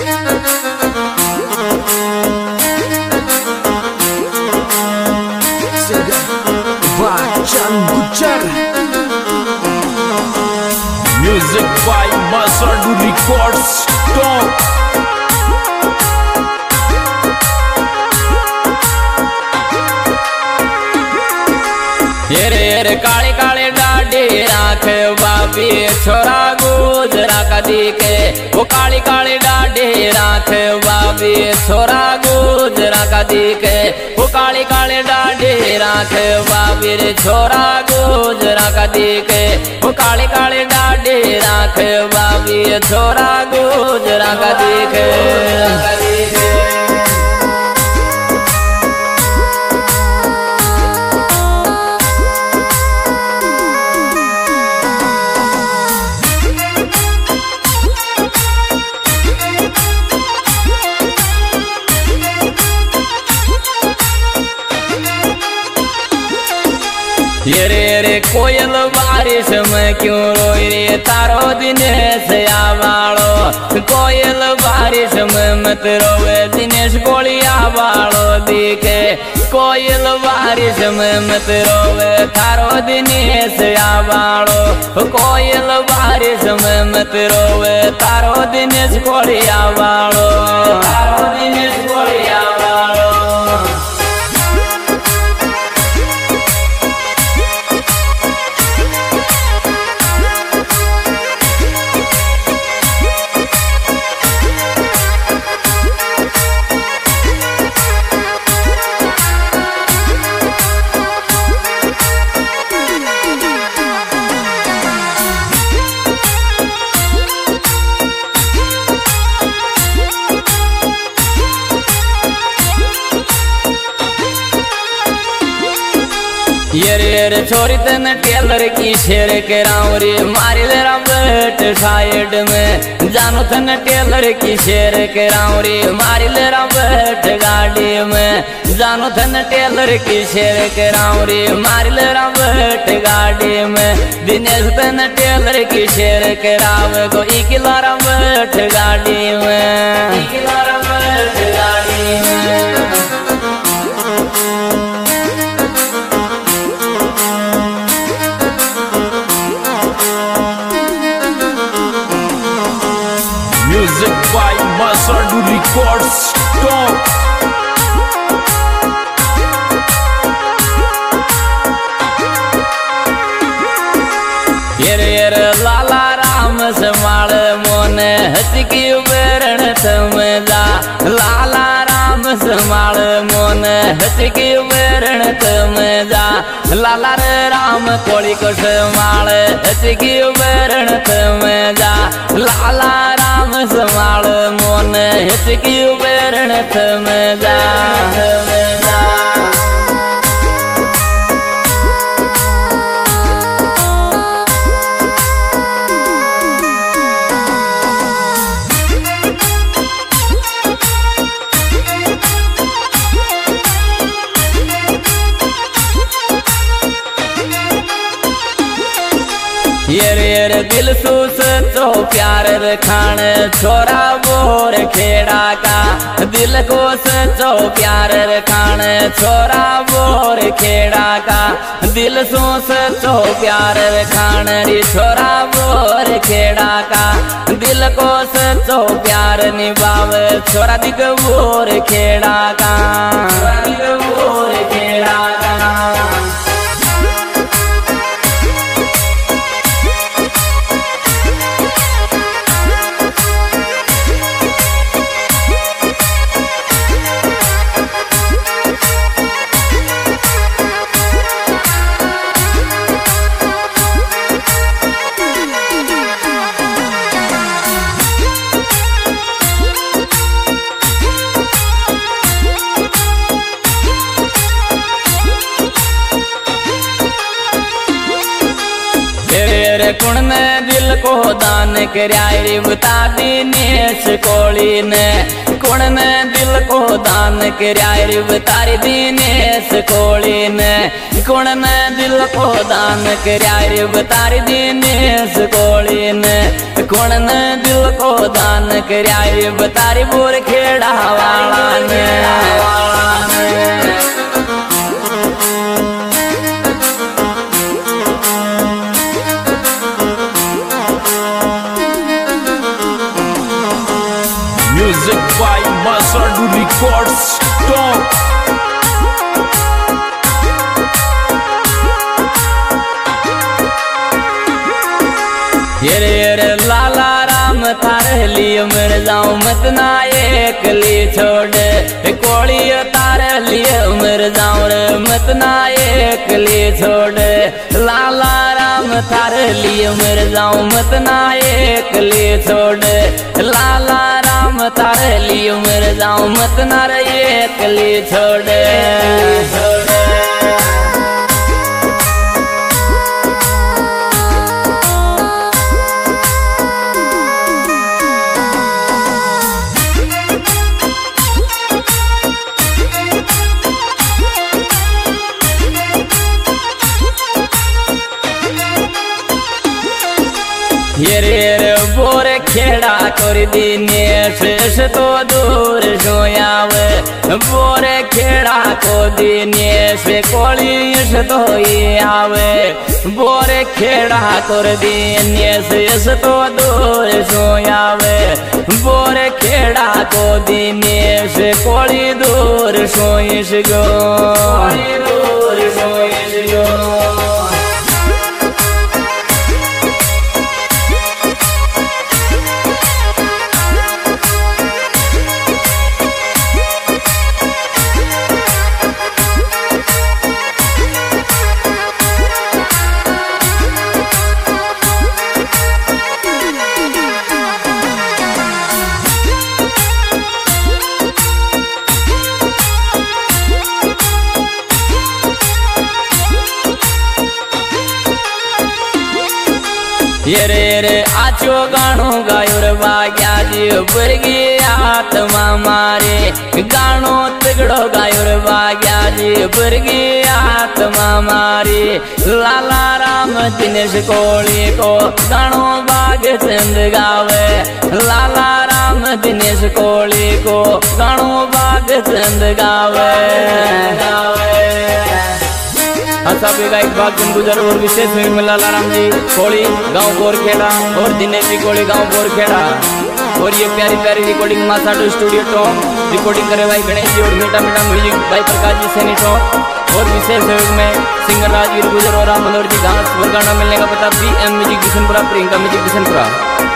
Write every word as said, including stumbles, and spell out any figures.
Music by Masadu Records. Stop. हेरे हेरे काले काले Dadae राख बाबी छोरा गुजरा कदी के वो काली काली डाडे राख बाबी छोरा गुजरा कदी के वो काली काली डाडे राख बाबी रे छोरा गुजरा कदी के वो काली काली डाडे राख बाबी छोरा गुजरा कदी के ये रे रे कोयल बारिश में क्यों रोई रे तारो दिनेश आवालो कोयल बारिश में मत रोवे दिनेश गोलिया वालो दिखे कोयल बारिश में मत रोवे तारो दिनेश आवालो कोयल बारिश में मत रोवे तारो दिनेश गोलिया वालो तारो दिनेश गोलिया वालो ये रे रे छोरी तन टेलर की शेर के रावरी मारी ले रावट साइड में जानो तन टेलर की शेर के रावरी मारी ले रावट गाड़ी में जानो तन टेलर की शेर के रावरी मारी ले रावट गाड़ी में दिनेश तन टेलर की शेर के राव को इकला रावट गाड़ी में इकला रावट गाड़ी में Music by Masadu Records. Stop. ये रे ये रे लाला राम समाल मोने हचकी बेरण तमजा लाला राम समाल मोने हचकी बेरण तमजा लाला रे राम कोली को समाल हचकी बेरण तमजा लाला राम समाल मोने हचकी बेरण तमजा तमजा ये रे रे दिल सूस तो प्यार रखान छोरा बोर खेड़ा का दिल को सचो प्यार रखान छोरा बोर खेड़ा का दिल सूस तो प्यार रखान री छोरा बोर खेड़ा का दिल को सचो प्यार निभावे छोरा दिग बोर खेड़ा का छोरा दिग बोर खेड़ा का कुण ने दिल को दान कराई बता दिनेश कोली ने कुण ने दिल को दान कराई बतारी दिनेश कोली ने कुण ने दिल को दान कराई बतारी दिनेश कोली ने कौन ने दिल को दान करया ये बतारी बोर खेड़ा वाला ने Music by Masadu Records. Stop. येरे येरे लाला राम थारे लिए मर जाऊं मत ना एक ली छोड़ कोड़ी तारे लिए मर जाऊं रे मत ना एक ली छोड़ लाला राम थारे लिए मर जाऊं मत ना एक ली छोड़ लाला राम थारे लिए मर जाऊं मत ना रे एक ली छोड़ येरे येरे बोर खेड़ा कर दीने शेष तो दूर सोयावे बोर खेड़ा को दीने से कोलिश तो ये आवे बोर खेड़ा कर दीने शेष तो दूर सोयावे बोर खेड़ा को दीने से कोली दूर सोइश गो दूर सोइश गो येरे येरे आचो गाणो गायो रे बाग्या जी बरगी आत्मा मारे गाणो तगड़ो गायो रे बाग्या जी बरगी आत्मा मारे लाला राम दिनेश कोली को गाणो बाग चंद गावे लाला राम दिनेश कोली को गाणो बाग चंद गावे गावे सभी गायक भाग दिन गुजर और विशेष में लाला राम जी कोली गांव गोरखेड़ा और दिनेश जी कोली गांव गोरखेड़ा और ये प्यारी प्यारी रिकॉर्डिंग मासाडो स्टूडियो टॉप रिकॉर्डिंग करे भाई गणेश जी और मीठा मीठा म्यूजिक भाई प्रकाश जी सैनी टॉप और विशेष सहयोग में सिंगर राजवीर गुजर और राम मनोहर जी घास और गाना मिलने का पता B M music Bishanpura Priyanka music Bishanpura.